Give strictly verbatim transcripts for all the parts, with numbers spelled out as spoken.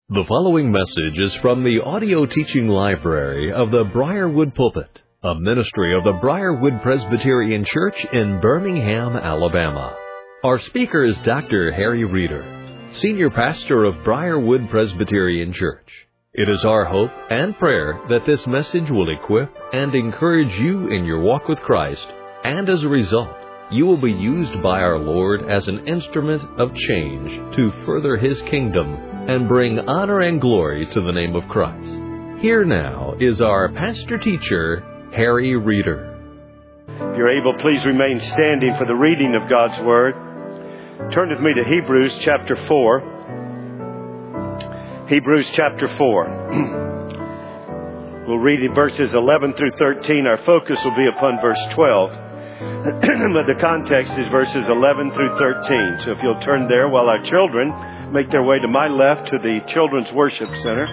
The following message is from the audio teaching library of the Briarwood Pulpit, a ministry of the Briarwood Presbyterian Church in Birmingham, Alabama. Our speaker is Doctor Harry Reeder, Senior Pastor of Briarwood Presbyterian Church. It is our hope and prayer that this message will equip and encourage you in your walk with Christ, and as a result, you will be used by our Lord as an instrument of change to further His kingdom and bring honor and glory to the name of Christ. Here now is our pastor-teacher, Harry Reeder. If you're able, please remain standing for the reading of God's Word. Turn with me to Hebrews chapter four. Hebrews chapter four. We'll read in verses eleven through thirteen. Our focus will be upon verse twelve. But the context is verses eleven through thirteen. So if you'll turn there while our children make their way to my left to the Children's Worship Center.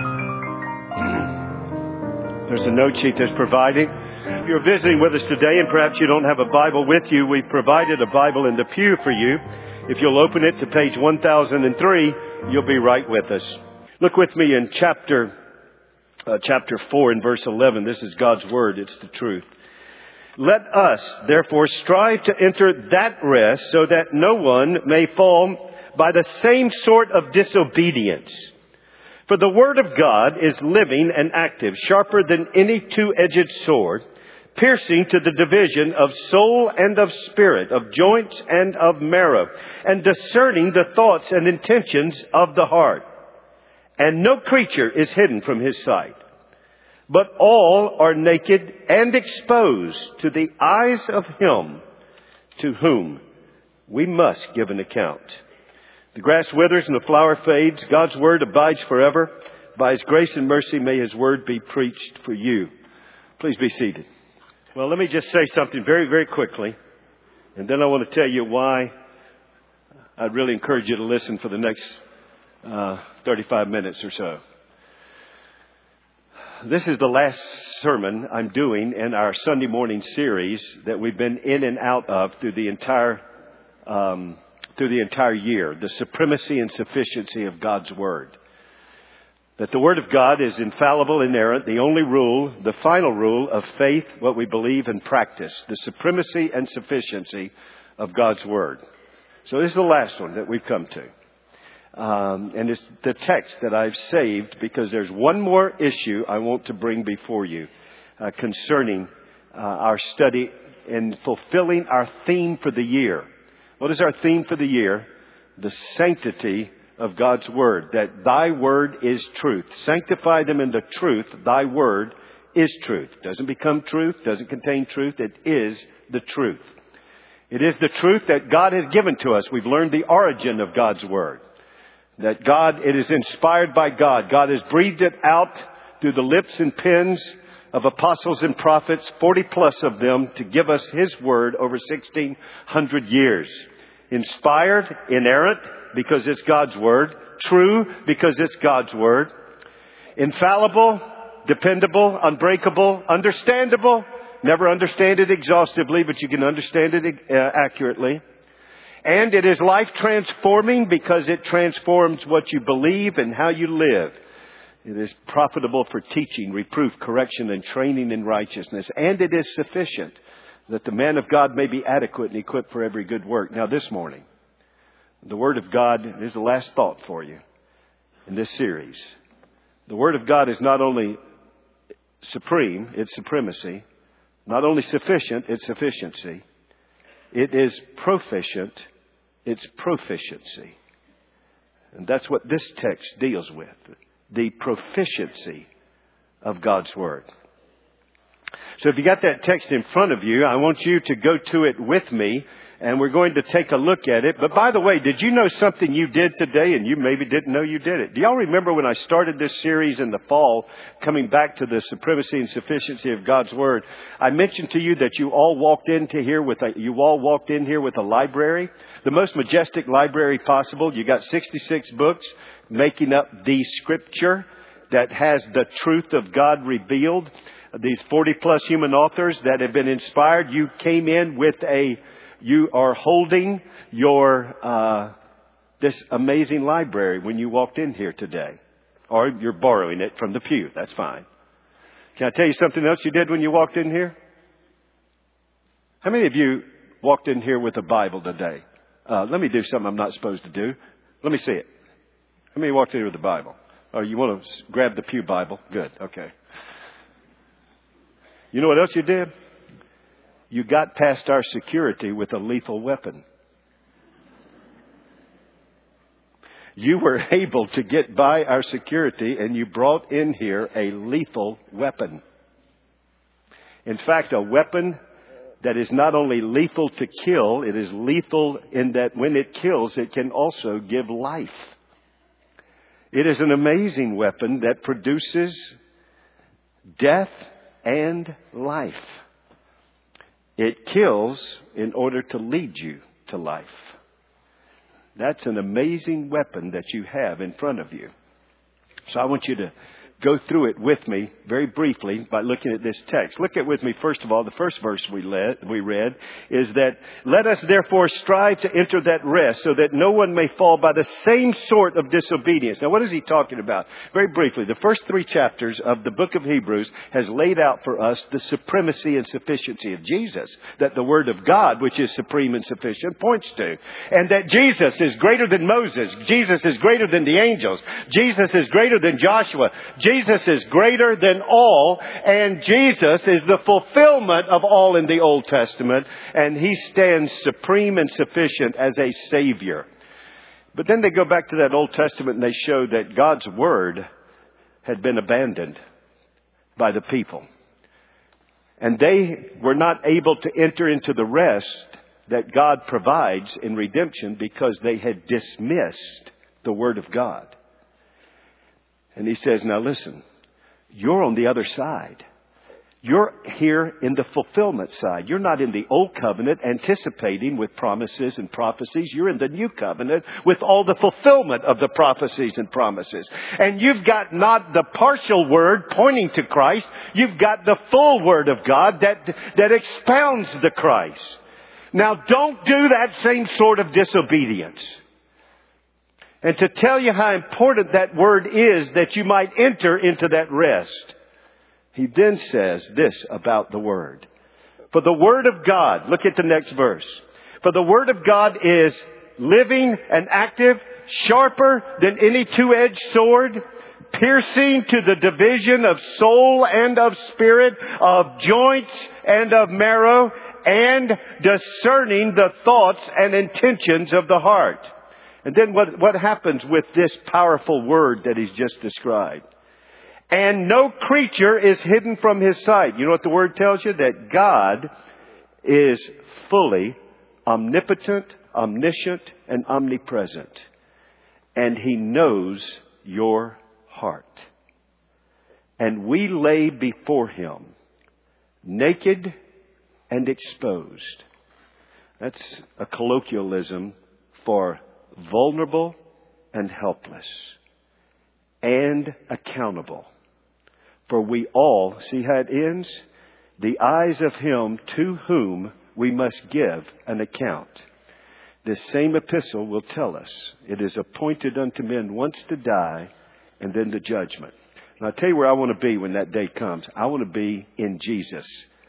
There's a note sheet that's provided. If you're visiting with us today and perhaps you don't have a Bible with you, we've provided a Bible in the pew for you. If you'll open it to page one thousand three, you'll be right with us. Look with me in chapter uh, chapter four and verse eleven. This is God's Word. It's the truth. Let us, therefore, strive to enter that rest so that no one may fall by the same sort of disobedience. For the Word of God is living and active, sharper than any two-edged sword, piercing to the division of soul and of spirit, of joints and of marrow, and discerning the thoughts and intentions of the heart. And no creature is hidden from His sight, but all are naked and exposed to the eyes of Him to whom we must give an account. The grass withers and the flower fades. God's Word abides forever. By His grace and mercy, may His Word be preached for you. Please be seated. Well, let me just say something very, very quickly. And then I want to tell you why I'd really encourage you to listen for the next uh, thirty-five minutes or so. This is the last sermon I'm doing in our Sunday morning series that we've been in and out of through the entire um through the entire year, the supremacy and sufficiency of God's Word. That the Word of God is infallible, inerrant, the only rule, the final rule of faith, what we believe and practice, the supremacy and sufficiency of God's Word. So this is the last one that we've come to. Um, and it's the text that I've saved because there's one more issue I want to bring before you uh, concerning uh, our study in fulfilling our theme for the year. What is our theme for the year? The sanctity of God's Word. That Thy Word is truth. Sanctify them in the truth. Thy Word is truth. Doesn't become truth. Doesn't contain truth. It is the truth. It is the truth that God has given to us. We've learned the origin of God's Word. That God, it is inspired by God. God has breathed it out through the lips and pens of apostles and prophets, forty plus of them, to give us His Word over sixteen hundred years. Inspired, inerrant, because it's God's Word. True, because it's God's Word. Infallible, dependable, unbreakable, understandable. Never understand it exhaustively, but you can understand it uh, accurately. And it is life transforming because it transforms what you believe and how you live. It is profitable for teaching, reproof, correction, and training in righteousness. And it is sufficient that the man of God may be adequate and equipped for every good work. Now this morning, the Word of God is the last thought for you in this series. The Word of God is not only supreme, it's supremacy. Not only sufficient, it's sufficiency. It is proficient, it's proficiency. And that's what this text deals with. The proficiency of God's Word. So if you got that text in front of you, I want you to go to it with me, and we're going to take a look at it. But by the way, did you know something you did today and you maybe didn't know you did it? Do y'all remember when I started this series in the fall, coming back to the supremacy and sufficiency of God's Word? I mentioned to you that you all walked into here with a, you all walked in here with a library, the most majestic library possible. You got sixty-six books making up the Scripture that has the truth of God revealed. These forty plus human authors that have been inspired. You came in with a, you are holding your uh, this amazing library when you walked in here today. Or you're borrowing it from the pew. That's fine. Can I tell you something else you did when you walked in here? How many of you walked in here with a Bible today? Uh, let me do something I'm not supposed to do. Let me see it. How many walked in here with a Bible? Oh, you want to grab the pew Bible? Good. Okay. You know what else you did? You got past our security with a lethal weapon. You were able to get by our security, and you brought in here a lethal weapon. In fact, a weapon that is not only lethal to kill, it is lethal in that when it kills, it can also give life. It is an amazing weapon that produces death and life. It kills in order to lead you to life. That's an amazing weapon that you have in front of you. So I want you to go through it with me very briefly by looking at this text. Look at with me, first of all, the first verse we, led, we read is that, let us therefore strive to enter that rest so that no one may fall by the same sort of disobedience. Now, what is he talking about? Very briefly, the first three chapters of the book of Hebrews has laid out for us the supremacy and sufficiency of Jesus, that the Word of God, which is supreme and sufficient, points to. And that Jesus is greater than Moses. Jesus is greater than the angels. Jesus is greater than Joshua. Jesus is greater than all, and Jesus is the fulfillment of all in the Old Testament, and He stands supreme and sufficient as a Savior. But then they go back to that Old Testament and they show that God's Word had been abandoned by the people. And they were not able to enter into the rest that God provides in redemption because they had dismissed the Word of God. And He says, now listen, you're on the other side. You're here in the fulfillment side. You're not in the old covenant anticipating with promises and prophecies. You're in the new covenant with all the fulfillment of the prophecies and promises. And you've got not the partial word pointing to Christ. You've got the full Word of God that, that expounds the Christ. Now don't do that same sort of disobedience. And to tell you how important that word is that you might enter into that rest, he then says this about the Word. For the Word of God, look at the next verse. For the Word of God is living and active, sharper than any two-edged sword, piercing to the division of soul and of spirit, of joints and of marrow, and discerning the thoughts and intentions of the heart. And then what, what happens with this powerful word that he's just described? And no creature is hidden from His sight. You know what the word tells you? That God is fully omnipotent, omniscient, and omnipresent. And He knows your heart. And we lay before Him naked and exposed. That's a colloquialism for vulnerable and helpless and accountable. For we all, see how it ends? The eyes of Him to whom we must give an account. This same epistle will tell us it is appointed unto men once to die and then the judgment. And I'll tell you where I want to be when that day comes. I want to be in Jesus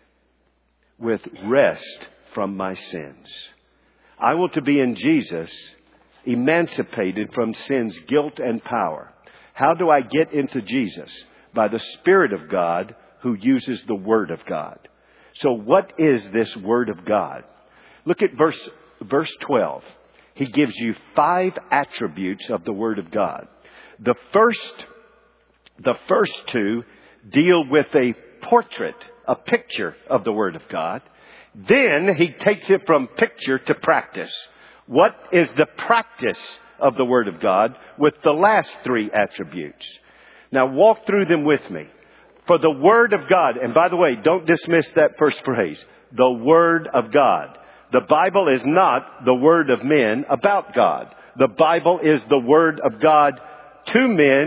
with rest from my sins. I want to be in Jesus emancipated from sin's guilt and power. How do I get into Jesus? By the Spirit of God who uses the Word of God. So what is this Word of God? Look at verse, verse twelve. He gives you five attributes of the Word of God. The first, the first two deal with a portrait, a picture of the Word of God. Then he takes it from picture to practice. What is the practice of the Word of God with the last three attributes? Now walk through them with me. For the Word of God, and by the way, don't dismiss that first phrase, the Word of God. The Bible is not the word of men about God. The Bible is the Word of God to men,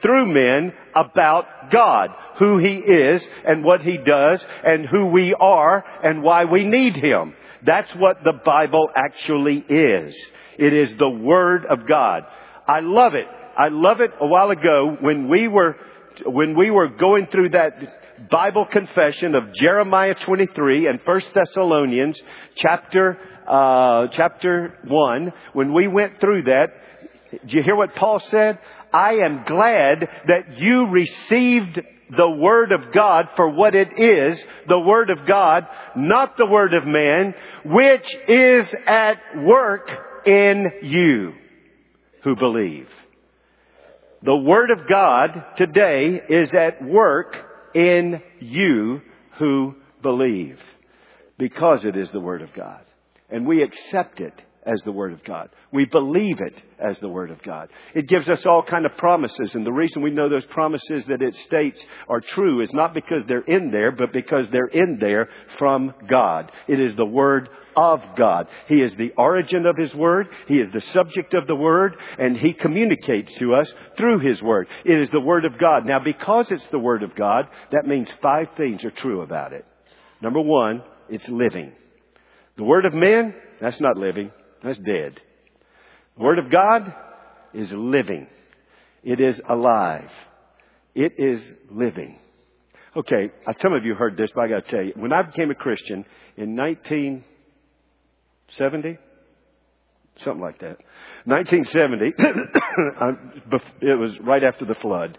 through men about God, who He is and what He does and who we are and why we need Him. That's what the Bible actually is. It is the Word of God. I love it. I love it. A while ago when we were, when we were going through that Bible confession of Jeremiah twenty-three and First Thessalonians chapter, uh, chapter one, when we went through that, did you hear what Paul said? I am glad that you received the Word of God for what it is, the Word of God, not the Word of man, which is at work in you who believe. The Word of God today is at work in you who believe, because it is the Word of God. And we accept it as the Word of God. We believe it as the Word of God. It gives us all kind of promises. And the reason we know those promises that it states are true is not because they're in there, but because they're in there from God. It is the Word of God. He is the origin of His Word. He is the subject of the Word. And He communicates to us through His Word. It is the Word of God. Now, because it's the Word of God, that means five things are true about it. Number one, it's living. The Word of men, that's not living. That's dead. The Word of God is living. It is alive. It is living. Okay, some of you heard this, but I got to tell you, when I became a Christian in nineteen seventy, something like that, nineteen seventy, it was right after the flood.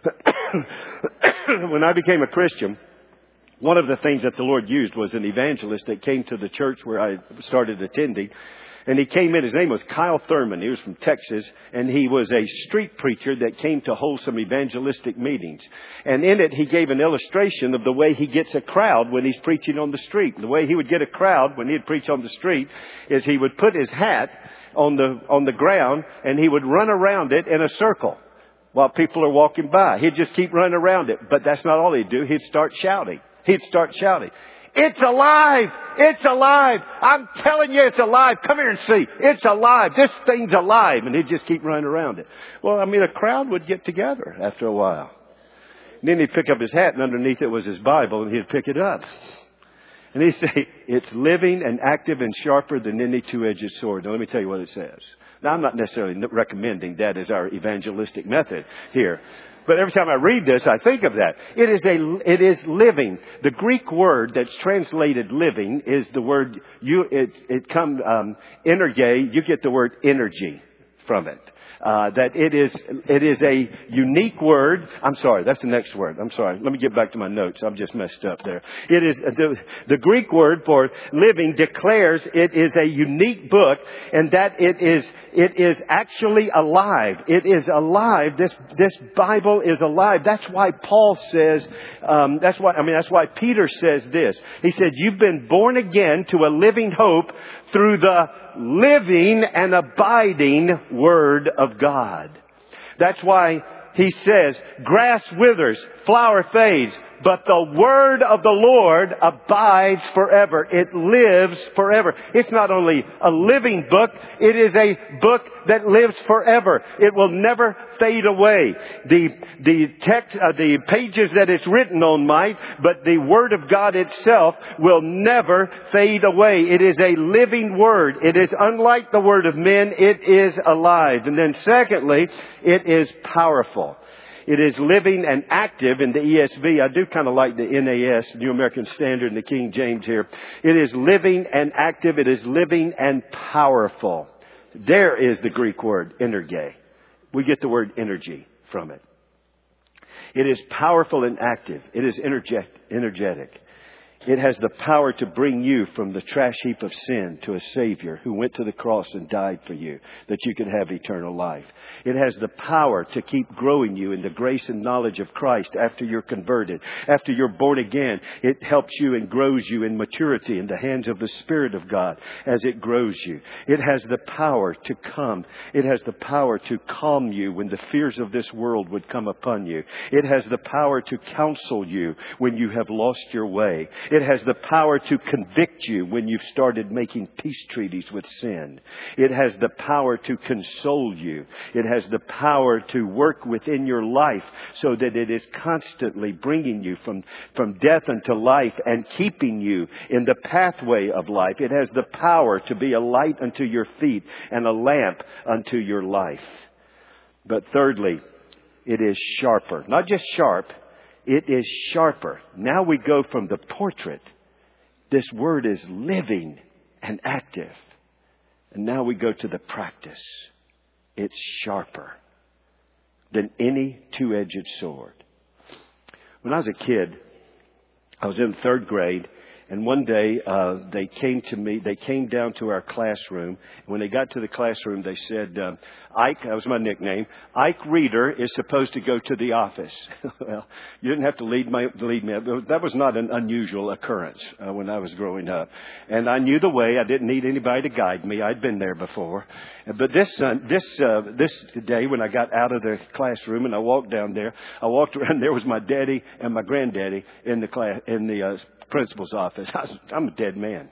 When I became a Christian, one of the things that the Lord used was an evangelist that came to the church where I started attending. And he came in, his name was Kyle Thurman. He was from Texas, and he was a street preacher that came to hold some evangelistic meetings. And in it, he gave an illustration of the way he gets a crowd when he's preaching on the street. The way he would get a crowd when he'd preach on the street is he would put his hat on the, on the ground, and he would run around it in a circle while people are walking by. He'd just keep running around it. But that's not all he'd do. He'd start shouting. He'd start shouting. It's alive! It's alive! I'm telling you it's alive! Come here and see! It's alive! This thing's alive! And he'd just keep running around it. Well, I mean, a crowd would get together after a while. And then he'd pick up his hat, and underneath it was his Bible, and he'd pick it up. And he'd say, it's living and active and sharper than any two-edged sword. Now, let me tell you what it says. Now, I'm not necessarily recommending that as our evangelistic method here. But every time I read this, I think of that. It is a, it is living. The Greek word that's translated living is the word, you, it, it comes, um, energe, you get the word energy from it. Uh, that it is, it is a unique word. I'm sorry, that's the next word. I'm sorry. Let me get back to my notes. I'm just messed up there. It is, the, the Greek word for living declares it is a unique book, and that it is, it is actually alive. It is alive. This, this Bible is alive. That's why Paul says, um, that's why, I mean, that's why Peter says this. He said, you've been born again to a living hope through the living and abiding Word of God. That's why he says, grass withers, flower fades, but the Word of the Lord abides forever. It lives forever. It's not only a living book, it is a book that lives forever. It will never fade away. The, the text, uh, the pages that it's written on might, but the Word of God itself will never fade away. It is a living Word. It is unlike the Word of men. It is alive. And then secondly, it is powerful. It is living and active in the E S V. I do kind of like the N A S, New American Standard, and the King James here. It is living and active. It is living and powerful. There is the Greek word, energe. We get the word energy from it. It is powerful and active. It is energetic. It has the power to bring you from the trash heap of sin to a Savior who went to the cross and died for you, that you could have eternal life. It has the power to keep growing you in the grace and knowledge of Christ after you're converted. After you're born again, it helps you and grows you in maturity in the hands of the Spirit of God as it grows you. It has the power to come. It has the power to calm you when the fears of this world would come upon you. It has the power to counsel you when you have lost your way. It has the power to convict you when you've started making peace treaties with sin. It has the power to console you. It has the power to work within your life so that it is constantly bringing you from, from death unto life and keeping you in the pathway of life. It has the power to be a light unto your feet and a lamp unto your life. But thirdly, it is sharper. Not just sharp, it is sharper. Now we go from the portrait. This word is living and active. And now we go to the practice. It's sharper than any two-edged sword. When I was a kid, I was in third grade. And one day, uh, they came to me, they came down to our classroom. When they got to the classroom, they said, um, Ike, that was my nickname, Ike Reader is supposed to go to the office. Well, you didn't have to lead, my, lead me. That was not an unusual occurrence uh, when I was growing up. And I knew the way. I didn't need anybody to guide me. I'd been there before. But this, uh, this, uh, this day, when I got out of the classroom and I walked down there, I walked around, there was my daddy and my granddaddy in the class, in the, uh, principal's office. I'm a dead man.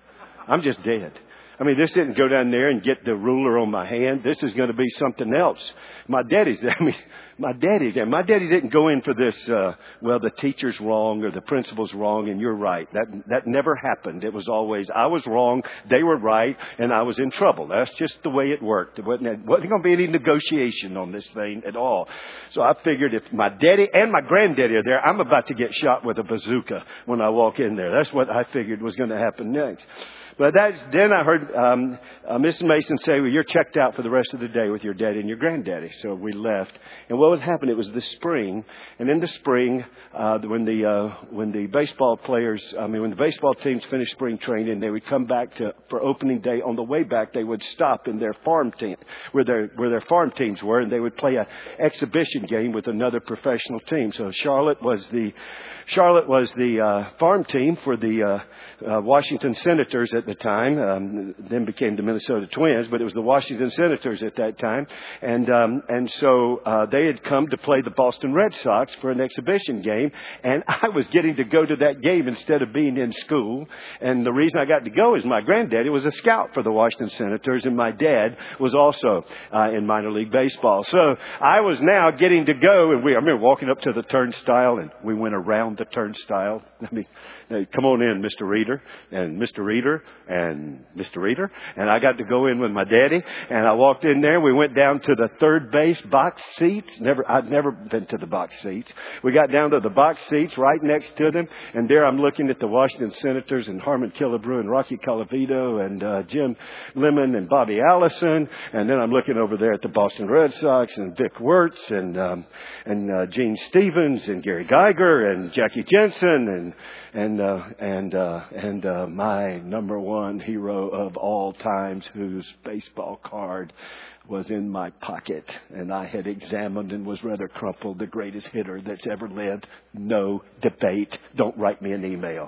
I'm just dead. I mean, this didn't go down there and get the ruler on my hand. This is going to be something else. My daddy's there. I mean, my daddy there. My daddy didn't go in for this, uh, well, the teacher's wrong or the principal's wrong and you're right. That that never happened. It was always, I was wrong, they were right, and I was in trouble. That's just the way it worked. It wasn't, wasn't going to be any negotiation on this thing at all. So I figured if my daddy and my granddaddy are there, I'm about to get shot with a bazooka when I walk in there. That's what I figured was going to happen next. But that's, then I heard um, uh, Missus Mason say, well, you're checked out for the rest of the day with your daddy and your granddaddy. So we left. And what would happen, it was the spring. And in the spring, uh, when the uh, when the baseball players, I mean, when the baseball teams finished spring training, they would come back to for opening day. On the way back, they would stop in their farm team, where their, where their farm teams were, and they would play an exhibition game with another professional team. So Charlotte was the Charlotte was the uh, farm team for the uh, uh, Washington Senators at the time, um, then became the Minnesota Twins, but it was the Washington Senators at that time. And um, and so uh, they had come to play the Boston Red Sox for an exhibition game. And I was getting to go to that game instead of being in school. And the reason I got to go is my granddaddy was a scout for the Washington Senators, and my dad was also uh, in minor league baseball. So I was now getting to go, and we I remember walking up to the turnstile, and we went around the turnstile. I mean, hey, come on in, Mister Reader, and Mister Reader, and Mister Reader. And I got to go in with my daddy, and I walked in there. We went down to the third base box seats. Never, I'd never been to the box seats. We got down to the box seats right next to them, and there I'm looking at the Washington Senators and Harmon Killebrew and Rocky Colavito and uh, Jim Lemon and Bobby Allison, and then I'm looking over there at the Boston Red Sox and Vic Wirtz and um, and uh, Gene Stevens and Gary Geiger and Jackie Jensen and and uh, and uh, and uh, my number one hero of all times, whose baseball card was in my pocket and I had examined and was rather crumpled, the greatest hitter that's ever lived. No debate. Don't write me an email.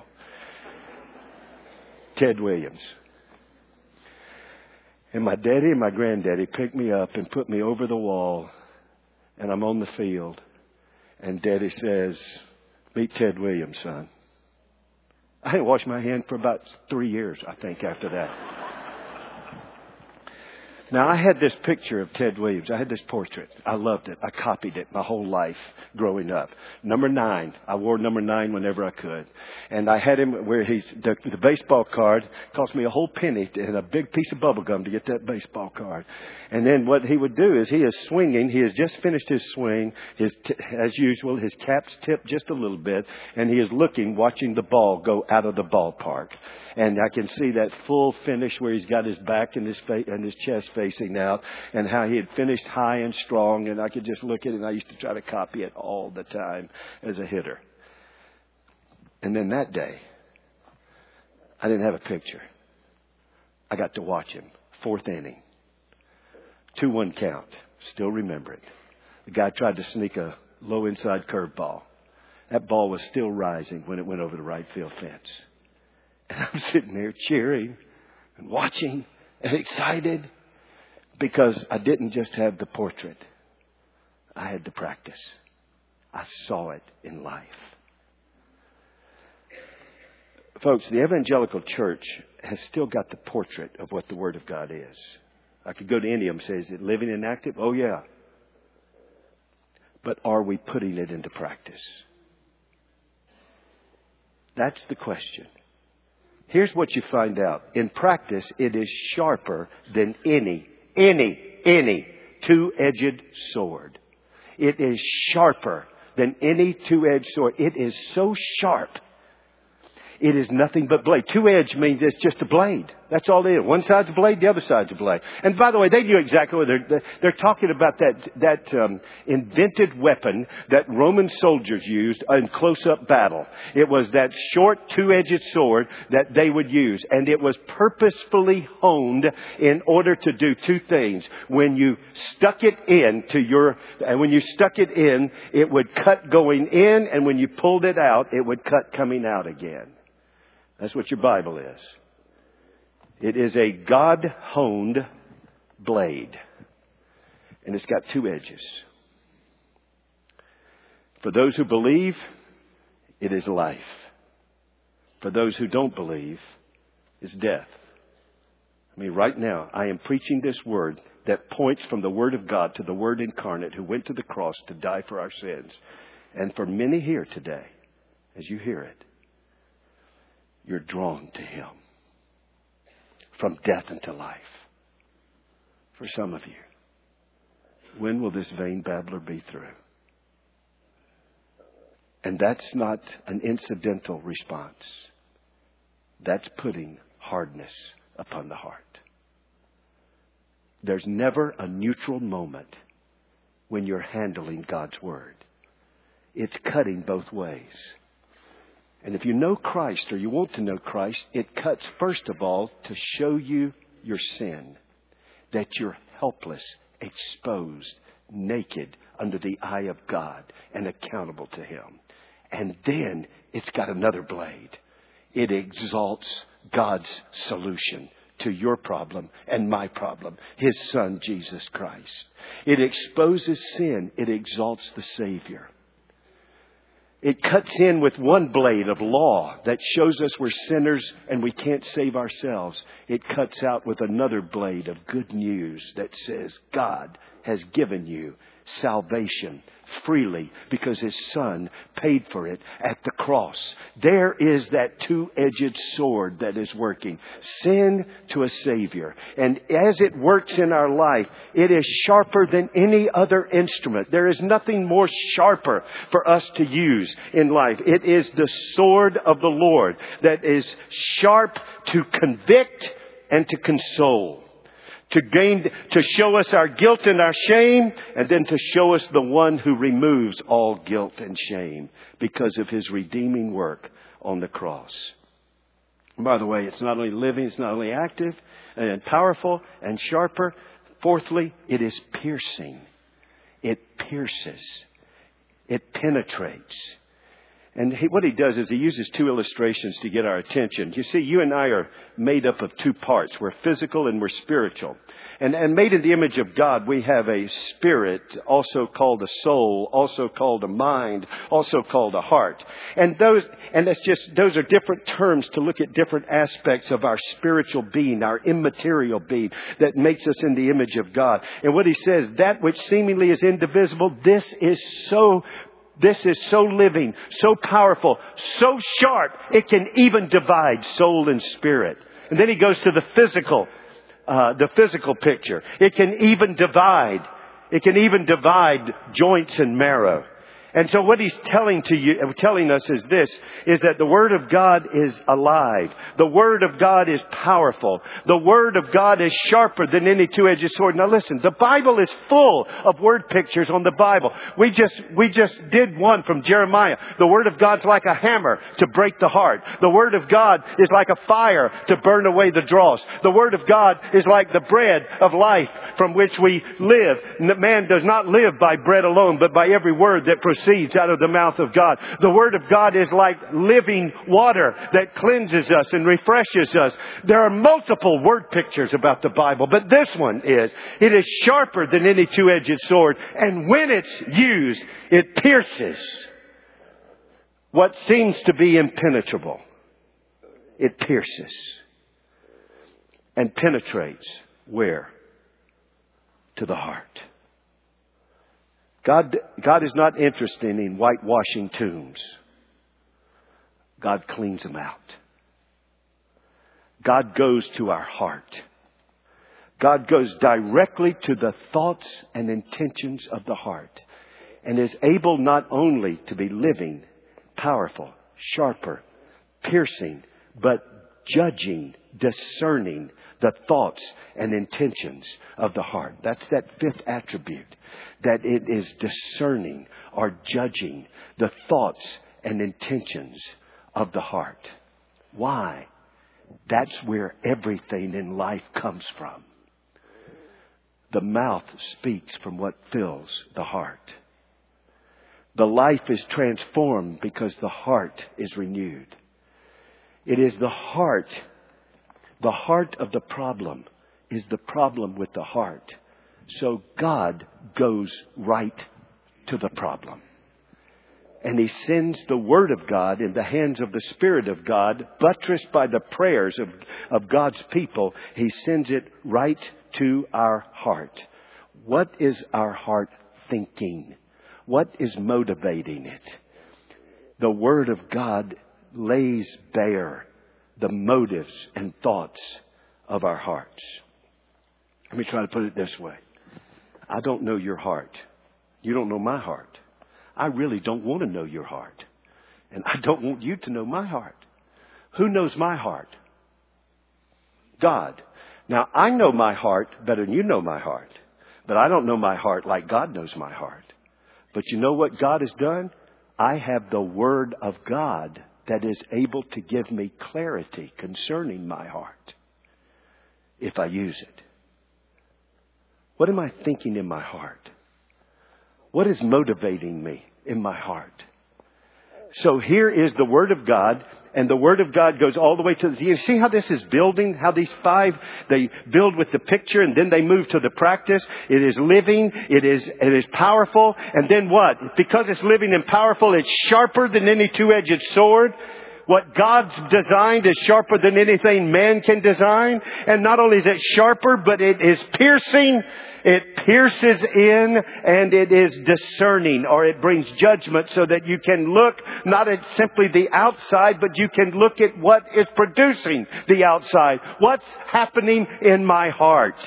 Ted Williams. And my daddy and my granddaddy picked me up and put me over the wall, and I'm on the field. And Daddy says, meet Ted Williams, son. I didn't wash my hand for about three years, I think, after that. Now, I had this picture of Ted Williams. I had this portrait. I loved it. I copied it my whole life growing up. Number nine. I wore number nine whenever I could. And I had him where he's, the, the baseball card cost me a whole penny and a big piece of bubble gum to get that baseball card. And then what he would do is he is swinging. He has just finished his swing. His, t- as usual, his cap's tipped just a little bit. And he is looking, watching the ball go out of the ballpark. And I can see that full finish where he's got his back and his face and his chest facing out, and how he had finished high and strong. And I could just look at it, and I used to try to copy it all the time as a hitter. And then that day, I didn't have a picture. I got to watch him. Fourth inning. two one count. Still remember it. The guy tried to sneak a low inside curveball. That ball was still rising when it went over the right field fence. And I'm sitting there cheering and watching and excited because I didn't just have the portrait. I had the practice. I saw it in life. Folks, the evangelical church has still got the portrait of what the Word of God is. I could go to any of them and say, is it living and active? Oh, yeah. But are we putting it into practice? That's the question. Here's what you find out. In practice, it is sharper than any, any, any two-edged sword. It is sharper than any two-edged sword. It is so sharp. It is nothing but blade. Two-edged means it's just a blade. That's all it is. One side's a blade, the other side's a blade. And by the way, they knew exactly what they're, they're talking about that, that um, invented weapon that Roman soldiers used in close-up battle. It was that short two-edged sword that they would use. And it was purposefully honed in order to do two things. When you stuck it in to your, and when you stuck it in, it would cut going in. And when you pulled it out, it would cut coming out again. That's what your Bible is. It is a God-honed blade. And it's got two edges. For those who believe, it is life. For those who don't believe, it's death. I mean, right now, I am preaching this word that points from the Word of God to the Word incarnate who went to the cross to die for our sins. And for many here today, as you hear it, you're drawn to Him. From death into life. For some of you. When will this vain babbler be through? And that's not an incidental response. That's putting hardness upon the heart. There's never a neutral moment when you're handling God's Word. It's cutting both ways. And if you know Christ or you want to know Christ, it cuts first of all to show you your sin. That you're helpless, exposed, naked under the eye of God and accountable to Him. And then it's got another blade. It exalts God's solution to your problem and my problem. His Son, Jesus Christ. It exposes sin. It exalts the Savior. It cuts in with one blade of law that shows us we're sinners and we can't save ourselves. It cuts out with another blade of good news that says God has given you salvation freely because His Son paid for it at the cross. There is that two-edged sword that is working. Sin to a Savior. And as it works in our life, it is sharper than any other instrument. There is nothing more sharper for us to use in life. It is the sword of the Lord that is sharp to convict and to console. To gain, to show us our guilt and our shame, and then to show us the one who removes all guilt and shame because of His redeeming work on the cross. And by the way, it's not only living, it's not only active and powerful and sharper. Fourthly, it is piercing. It pierces. It penetrates. And he, what he does is he uses two illustrations to get our attention. You see, you and I are made up of two parts. We're physical and we're spiritual. And, and made in the image of God, we have a spirit, also called a soul, also called a mind, also called a heart. And those, and that's just, those are different terms to look at different aspects of our spiritual being, our immaterial being that makes us in the image of God. And what he says, that which seemingly is indivisible, this is so This is so living, so powerful, so sharp, it can even divide soul and spirit. And then he goes to the physical, uh, the physical picture. It can even divide. It can even divide joints and marrow. And so what he's telling to you, telling us is this, is that the Word of God is alive. The Word of God is powerful. The Word of God is sharper than any two-edged sword. Now listen, the Bible is full of word pictures on the Bible. We just, we just did one from Jeremiah. The Word of God's like a hammer to break the heart. The Word of God is like a fire to burn away the dross. The Word of God is like the bread of life from which we live. Man does not live by bread alone, but by every word that proceeds out of the mouth of God. The Word of God is like living water that cleanses us and refreshes us. There are multiple word pictures about the Bible, but this one is, it is sharper than any two-edged sword, and when it's used, it pierces what seems to be impenetrable. it pierces and penetrates where? To the heart. God, God is not interested in whitewashing tombs. God cleans them out. God goes to our heart. God goes directly to the thoughts and intentions of the heart and is able not only to be living, powerful, sharper, piercing, but judging, discerning the thoughts and intentions of the heart. That's that fifth attribute, that it is discerning or judging the thoughts and intentions of the heart. Why? That's where everything in life comes from. The mouth speaks from what fills the heart. The life is transformed because the heart is renewed. It is the heart. The heart of the problem is the problem with the heart. So God goes right to the problem. And He sends the Word of God in the hands of the Spirit of God, buttressed by the prayers of, of God's people. He sends it right to our heart. What is our heart thinking? What is motivating it? The Word of God lays bare the motives and thoughts of our hearts. Let me try to put it this way. I don't know your heart. You don't know my heart. I really don't want to know your heart. And I don't want you to know my heart. Who knows my heart? God. Now, I know my heart better than you know my heart. But I don't know my heart like God knows my heart. But you know what God has done? I have the Word of God that is able to give me clarity concerning my heart if I use it. What am I thinking in my heart? What is motivating me in my heart? So here is the Word of God, and the Word of God goes all the way to the... You see how this is building? How these five, they build with the picture and then they move to the practice. It is living, it is, it is powerful, and then what? Because it's living and powerful, it's sharper than any two-edged sword. What God's designed is sharper than anything man can design. And not only is it sharper, but it is piercing. It pierces in and it is discerning, or it brings judgment so that you can look not at simply the outside, but you can look at what is producing the outside. What's happening in my heart?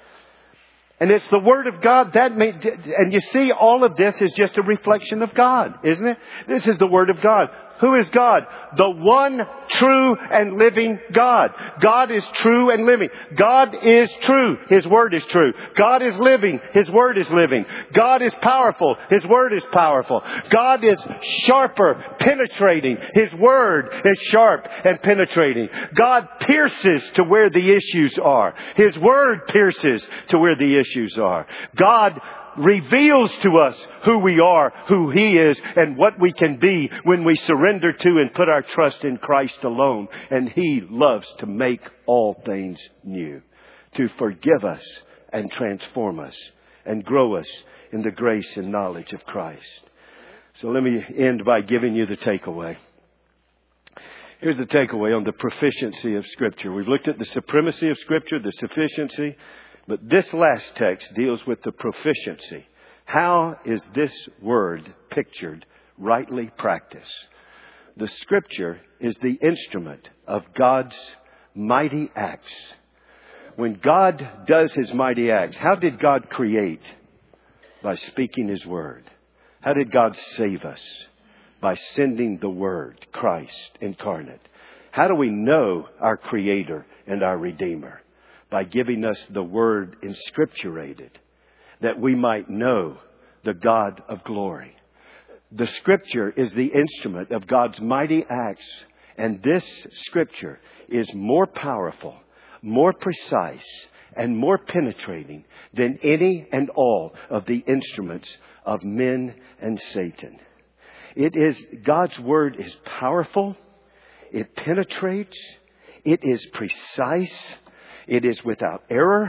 And it's the Word of God that may, and you see all of this is just a reflection of God, isn't it? This is the Word of God. Who is God? The one true and living God. God is true and living. God is true. His Word is true. God is living. His Word is living. God is powerful. His Word is powerful. God is sharper, penetrating. His Word is sharp and penetrating. God pierces to where the issues are. His Word pierces to where the issues are. God reveals to us who we are, who He is, and what we can be when we surrender to and put our trust in Christ alone. And He loves to make all things new, to forgive us and transform us and grow us in the grace and knowledge of Christ. So let me end by giving you the takeaway. Here's the takeaway on the proficiency of Scripture. We've looked at the supremacy of Scripture, the sufficiency. But this last text deals with the proficiency. How is this word pictured, rightly practiced? The Scripture is the instrument of God's mighty acts. When God does His mighty acts, how did God create? By speaking His Word. How did God save us? By sending the Word, Christ incarnate. How do we know our Creator and our Redeemer? By giving us the Word inscripturated, that we might know the God of glory. The Scripture is the instrument of God's mighty acts, and this Scripture is more powerful, more precise, and more penetrating than any and all of the instruments of men and Satan. It is, God's Word is powerful, it penetrates, it is precise, it is without error.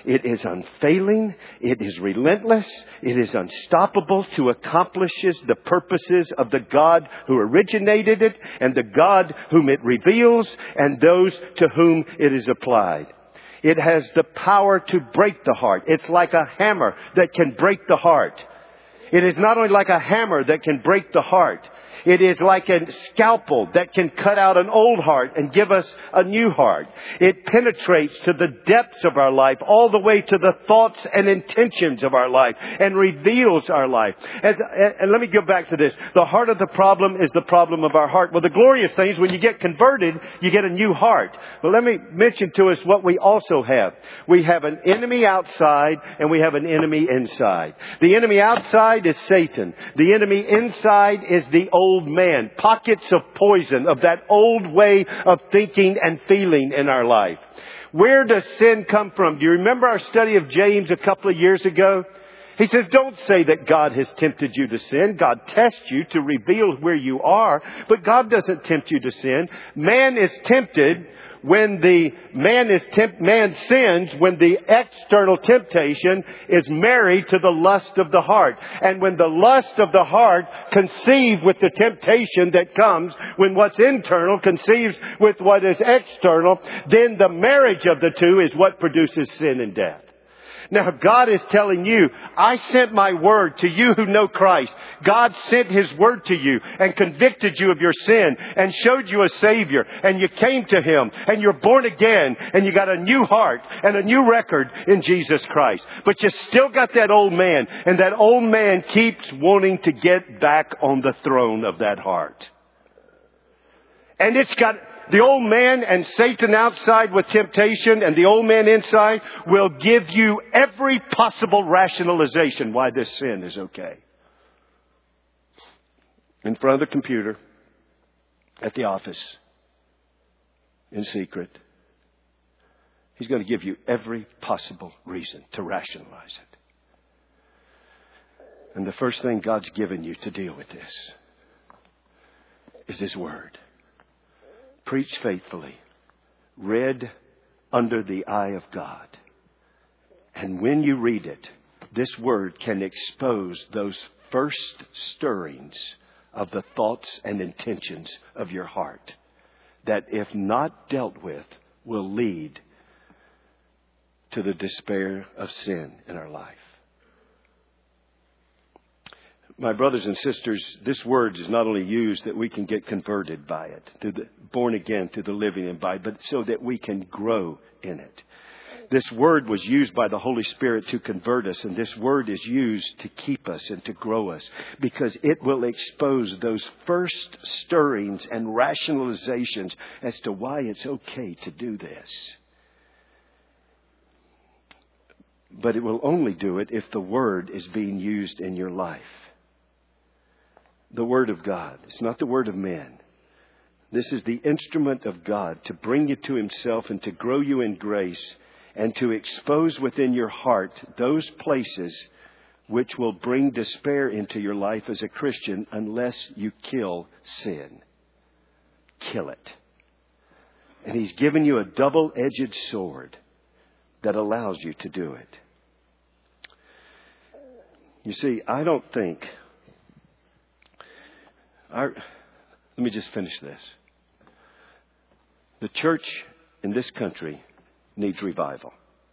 It is unfailing. It is relentless. It is unstoppable to accomplishes the purposes of the God who originated it and the God whom it reveals and those to whom it is applied. It has the power to break the heart. It's like a hammer that can break the heart. It is not only like a hammer that can break the heart. It is like a scalpel that can cut out an old heart and give us a new heart. It penetrates to the depths of our life, all the way to the thoughts and intentions of our life, and reveals our life. As, and let me go back to this. The heart of the problem is the problem of our heart. Well, the glorious thing is when you get converted, you get a new heart. But let me mention to us what we also have. We have an enemy outside and we have an enemy inside. The enemy outside is Satan. The enemy inside is the old man, pockets of poison of that old way of thinking and feeling in our life. Where does sin come from? Do you remember our study of James a couple of years ago? He says, don't say that God has tempted you to sin. God tests you to reveal where you are, but God doesn't tempt you to sin. Man is tempted when the man is temp- man sins when the external temptation is married to the lust of the heart. And when the lust of the heart conceives with the temptation that comes, when what's internal conceives with what is external, then the marriage of the two is what produces sin and death. Now, God is telling you, I sent my word to you who know Christ. God sent His word to you and convicted you of your sin and showed you a Savior. And you came to Him and you're born again and you got a new heart and a new record in Jesus Christ. But you still got that old man, and that old man keeps wanting to get back on the throne of that heart. And it's got... The old man and Satan outside with temptation and the old man inside will give you every possible rationalization why this sin is okay. In front of the computer, at the office, in secret, he's going to give you every possible reason to rationalize it. And the first thing God's given you to deal with this is His Word. Preached faithfully, read under the eye of God. And when you read it, this word can expose those first stirrings of the thoughts and intentions of your heart that, if not dealt with, will lead to the despair of sin in our life. My brothers and sisters, this word is not only used that we can get converted by it, to the, born again to the living and by, but so that we can grow in it. This word was used by the Holy Spirit to convert us, and this word is used to keep us and to grow us, because it will expose those first stirrings and rationalizations as to why it's okay to do this. But it will only do it if the word is being used in your life. The Word of God. It's not the word of man. This is the instrument of God to bring you to Himself and to grow you in grace and to expose within your heart those places which will bring despair into your life as a Christian unless you kill sin. Kill it. And He's given you a double-edged sword that allows you to do it. You see, I don't think... Our, let me just finish this. The church in this country needs revival.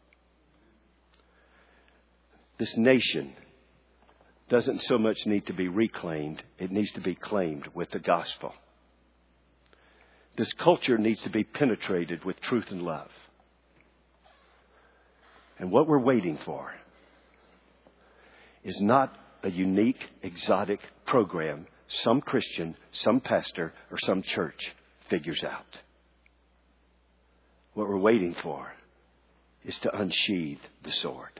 This nation doesn't so much need to be reclaimed. It needs to be claimed with the gospel. This culture needs to be penetrated with truth and love. And what we're waiting for is not a unique, exotic program some Christian, some pastor, or some church figures out. What we're waiting for is to unsheathe the sword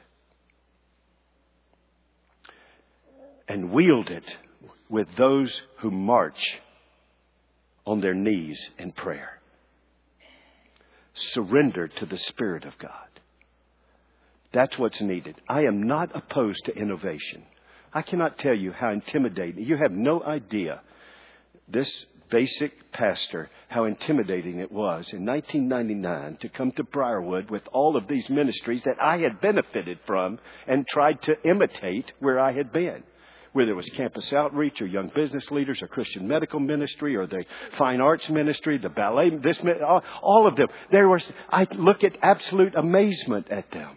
and wield it with those who march on their knees in prayer, surrendered to the Spirit of God. That's what's needed. I am not opposed to innovation. I cannot tell you how intimidating. You have no idea. This basic pastor how intimidating it was in nineteen ninety-nine to come to Briarwood with all of these ministries that I had benefited from and tried to imitate where I had been. Whether it was campus outreach or young business leaders or Christian medical ministry or the fine arts ministry, the ballet, this, all, all of them. There was, I look at absolute amazement at them.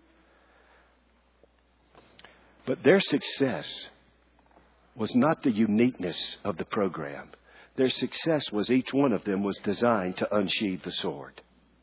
But their success was not the uniqueness of the program. Their success was each one of them was designed to unsheathe the sword.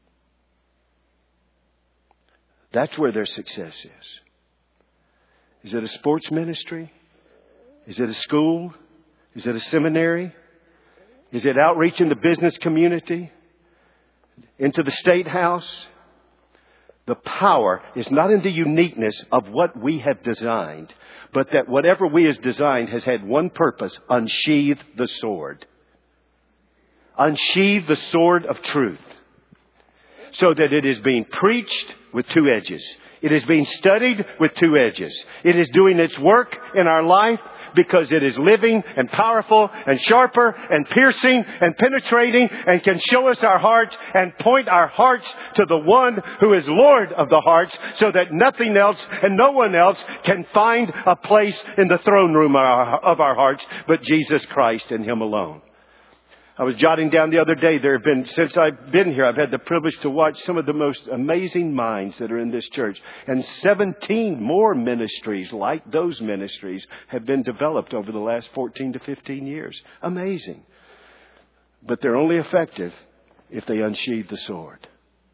That's where their success is. Is it a sports ministry? Is it a school? Is it a seminary? Is it outreach in the business community? Into the state house? The power is not in the uniqueness of what we have designed, but that whatever we have designed has had one purpose: unsheathe the sword. Unsheathe the sword of truth. So that it is being preached with two edges. It is being studied with two edges. It is doing its work in our life because it is living and powerful and sharper and piercing and penetrating and can show us our hearts and point our hearts to the one who is Lord of the hearts, so that nothing else and no one else can find a place in the throne room of our hearts but Jesus Christ and Him alone. I was jotting down the other day, there have been, since I've been here, I've had the privilege to watch some of the most amazing minds that are in this church. And seventeen more ministries like those ministries have been developed over the last fourteen to fifteen years. Amazing. But they're only effective if they unsheathe the sword.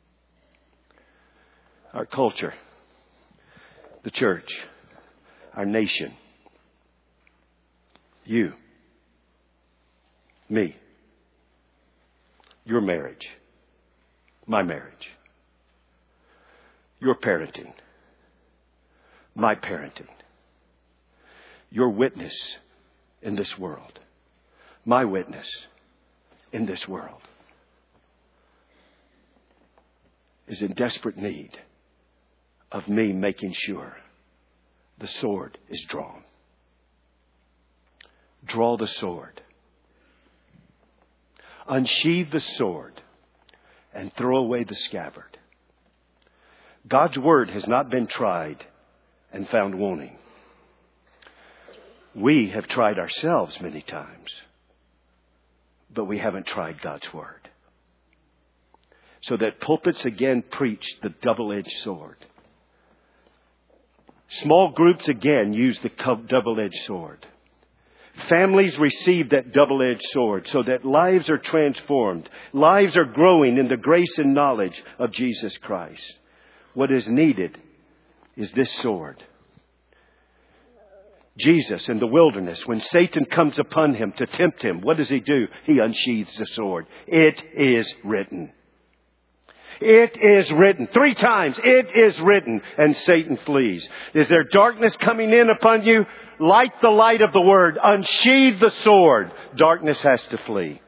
Our culture, the church, our nation, you, me, your marriage, my marriage, your parenting, my parenting, your witness in this world, my witness in this world is in desperate need of me making sure the sword is drawn. Draw the sword. Unsheathe the sword and throw away the scabbard. God's word has not been tried and found wanting. We have tried ourselves many times, but we haven't tried God's word. So that pulpits again preach the double-edged sword. Small groups again use the double-edged sword. Families receive that double-edged sword so that lives are transformed. Lives are growing in the grace and knowledge of Jesus Christ. What is needed is this sword. Jesus in the wilderness, when Satan comes upon him to tempt him, what does he do? He unsheathes the sword. It is written. It is written. Three times, it is written, and Satan flees. Is there darkness coming in upon you? Light the light of the Word. Unsheathe the sword. Darkness has to flee.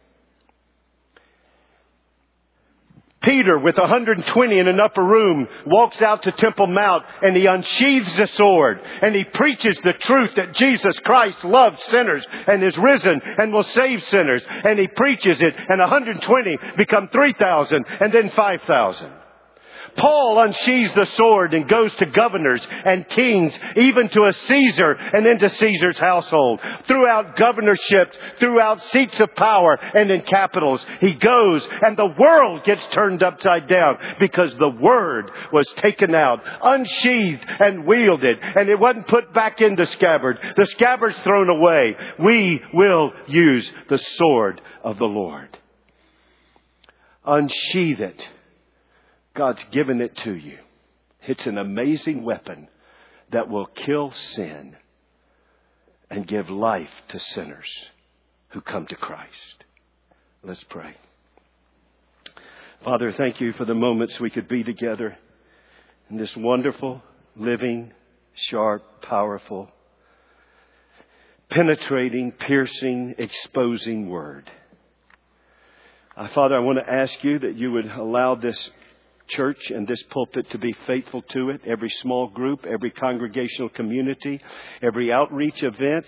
Peter, with one hundred twenty in an upper room, walks out to Temple Mount and he unsheathes the sword and he preaches the truth that Jesus Christ loves sinners and is risen and will save sinners. And he preaches it, and one hundred twenty become three thousand and then five thousand. Paul unsheathes the sword and goes to governors and kings, even to a Caesar and into Caesar's household. Throughout governorships, throughout seats of power and in capitals, he goes and the world gets turned upside down because the word was taken out, unsheathed and wielded, and it wasn't put back in the scabbard. The scabbard's thrown away. We will use the sword of the Lord. Unsheathe it. God's given it to you. It's an amazing weapon that will kill sin and give life to sinners who come to Christ. Let's pray. Father, thank you for the moments we could be together in this wonderful, living, sharp, powerful, penetrating, piercing, exposing word. Uh, Father, I want to ask you that you would allow this church and this pulpit to be faithful to it. Every small group, every congregational community, every outreach event,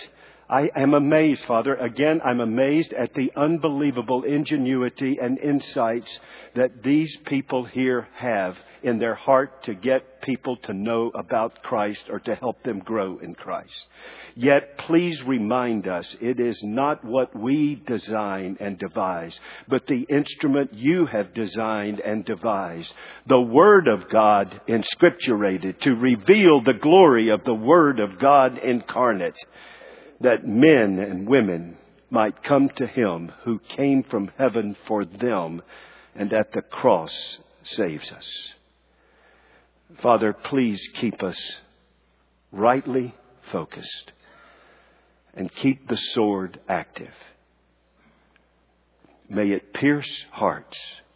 I am amazed, Father. Again, I'm amazed at the unbelievable ingenuity and insights that these people here have in their heart to get people to know about Christ or to help them grow in Christ. Yet, please remind us, it is not what we design and devise, but the instrument you have designed and devised. The Word of God inscripturated to reveal the glory of the Word of God incarnate, that men and women might come to Him who came from heaven for them and at the cross saves us. Father, please keep us rightly focused and keep the sword active. May it pierce hearts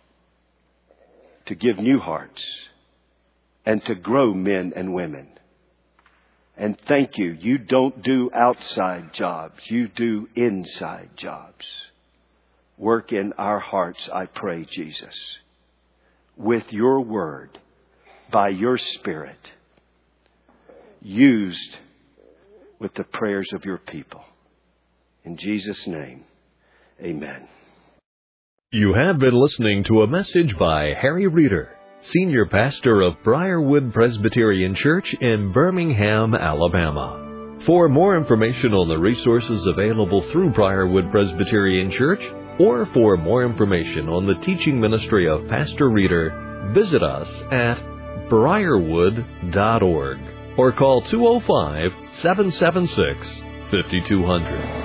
to give new hearts and to grow men and women. And thank you, you don't do outside jobs, you do inside jobs. Work in our hearts, I pray, Jesus, with your word, by your Spirit, used with the prayers of your people. In Jesus' name, amen. You have been listening to a message by Harry Reeder, Senior Pastor of Briarwood Presbyterian Church in Birmingham, Alabama. For more information on the resources available through Briarwood Presbyterian Church, or for more information on the teaching ministry of Pastor Reeder, visit us at briarwood dot org or call two oh five, seven seven six, five two zero zero.